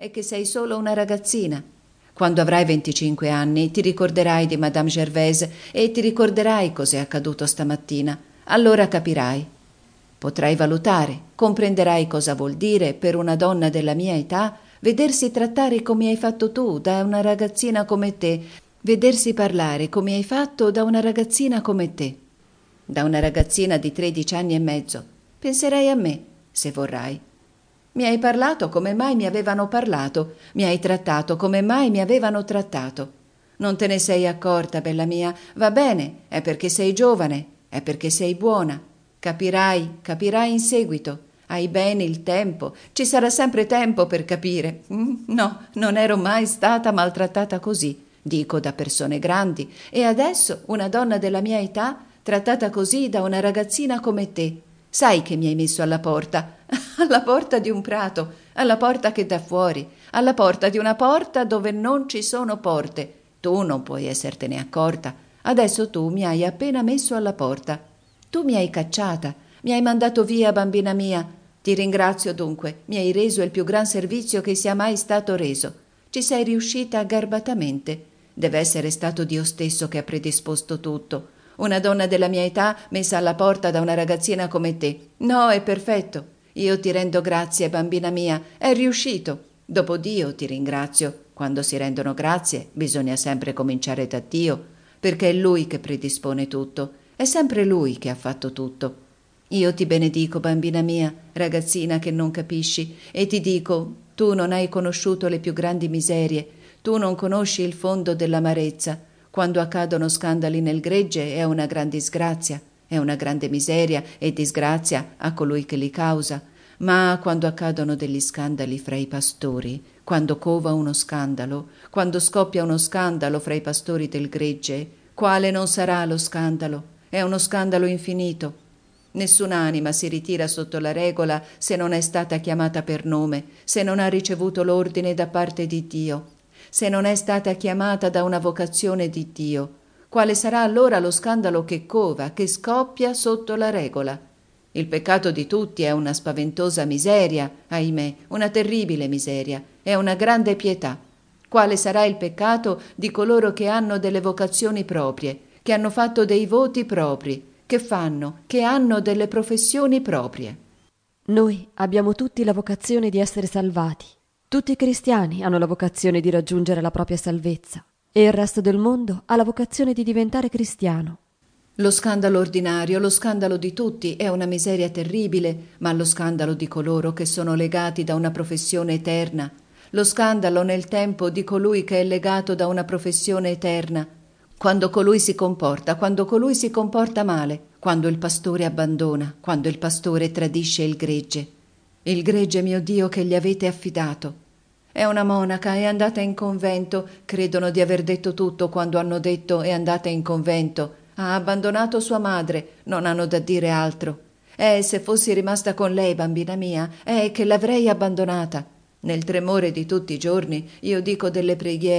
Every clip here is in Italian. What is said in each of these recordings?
è che sei solo una ragazzina. Quando avrai 25 anni ti ricorderai di Madame Gervaise e ti ricorderai cos'è accaduto stamattina. Allora capirai. Potrai valutare, comprenderai cosa vuol dire per una donna della mia età vedersi trattare come hai fatto tu da una ragazzina come te, vedersi parlare come hai fatto da una ragazzina come te, da una ragazzina di 13 anni e mezzo. Penserai a me, se vorrai. Mi hai parlato come mai mi avevano parlato, mi hai trattato come mai mi avevano trattato. Non te ne sei accorta, bella mia, va bene, è perché sei giovane, è perché sei buona. Capirai in seguito. Hai bene il tempo, ci sarà sempre tempo per capire. No, non ero mai stata maltrattata così, dico da persone grandi, e adesso una donna della mia età trattata così da una ragazzina come te. Sai che mi hai messo alla porta? Alla porta di un prato, alla porta che dà fuori, alla porta di una porta dove non ci sono porte. Tu non puoi essertene accorta. Adesso tu mi hai appena messo alla porta. Tu mi hai cacciata, mi hai mandato via, bambina mia. Ti ringrazio dunque, mi hai reso il più gran servizio che sia mai stato reso. Ci sei riuscita garbatamente. Deve essere stato Dio stesso che ha predisposto tutto. Una donna della mia età messa alla porta da una ragazzina come te. No, è perfetto. Io ti rendo grazie, bambina mia, è riuscito. Dopo Dio ti ringrazio. Quando si rendono grazie bisogna sempre cominciare da Dio, perché è Lui che predispone tutto. È sempre Lui che ha fatto tutto. Io ti benedico, bambina mia, ragazzina che non capisci, e ti dico, tu non hai conosciuto le più grandi miserie, tu non conosci il fondo dell'amarezza. Quando accadono scandali nel gregge è una gran disgrazia, è una grande miseria e disgrazia a colui che li causa. Ma quando accadono degli scandali fra i pastori, quando cova uno scandalo, quando scoppia uno scandalo fra i pastori del gregge, quale non sarà lo scandalo? È uno scandalo infinito. Nessun'anima si ritira sotto la regola se non è stata chiamata per nome, se non ha ricevuto l'ordine da parte di Dio, se non è stata chiamata da una vocazione di Dio. Quale sarà allora lo scandalo che cova, che scoppia sotto la regola? Il peccato di tutti è una spaventosa miseria, ahimè, una terribile miseria, è una grande pietà. Quale sarà il peccato di coloro che hanno delle vocazioni proprie, che hanno fatto dei voti propri, che hanno delle professioni proprie? Noi abbiamo tutti la vocazione di essere salvati. Tutti i cristiani hanno la vocazione di raggiungere la propria salvezza e il resto del mondo ha la vocazione di diventare cristiano. Lo scandalo ordinario, lo scandalo di tutti è una miseria terribile, ma lo scandalo di coloro che sono legati da una professione eterna, lo scandalo nel tempo di colui che è legato da una professione eterna, quando colui si comporta male, quando il pastore abbandona, quando il pastore tradisce il gregge, mio Dio, che gli avete affidato. È una monaca, è andata in convento, credono di aver detto tutto quando hanno detto è andata in convento. Ha abbandonato sua madre, non hanno da dire altro. Se fossi rimasta con lei, bambina mia, che l'avrei abbandonata. Nel tremore di tutti i giorni io dico delle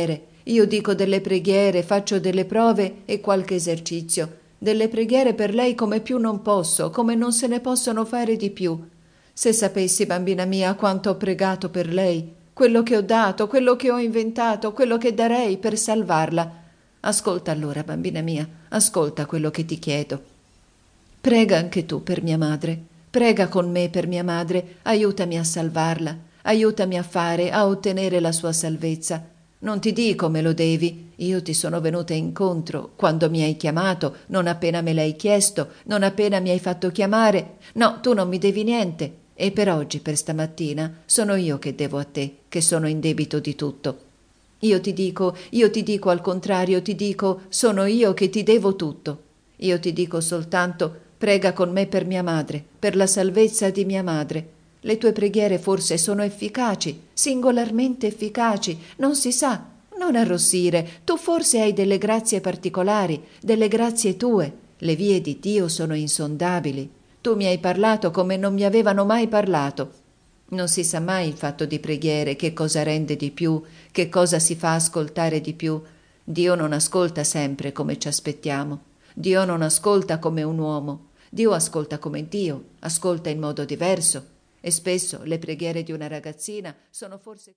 preghiere, faccio delle prove e qualche esercizio. Delle preghiere per lei come più non posso, come non se ne possono fare di più. Se sapessi, bambina mia, quanto ho pregato per lei, quello che ho dato, quello che ho inventato, quello che darei per salvarla. Ascolta allora, bambina mia, ascolta quello che ti chiedo. Prega anche tu per mia madre, prega con me per mia madre, aiutami a salvarla, aiutami a ottenere la sua salvezza. Non ti dico me lo devi, io ti sono venuta incontro quando mi hai chiamato, non appena me l'hai chiesto, non appena mi hai fatto chiamare. No, tu non mi devi niente. E per oggi, per stamattina, sono io che devo a te, che sono in debito di tutto. Io ti dico al contrario, ti dico, sono io che ti devo tutto. Io ti dico soltanto, prega con me per mia madre, per la salvezza di mia madre. Le tue preghiere forse sono efficaci, singolarmente efficaci, non si sa. Non arrossire, tu forse hai delle grazie particolari, delle grazie tue. Le vie di Dio sono insondabili. Tu mi hai parlato come non mi avevano mai parlato. Non si sa mai il fatto di preghiere, che cosa rende di più, che cosa si fa ascoltare di più. Dio non ascolta sempre come ci aspettiamo. Dio non ascolta come un uomo. Dio ascolta come Dio, ascolta in modo diverso. E spesso le preghiere di una ragazzina sono forse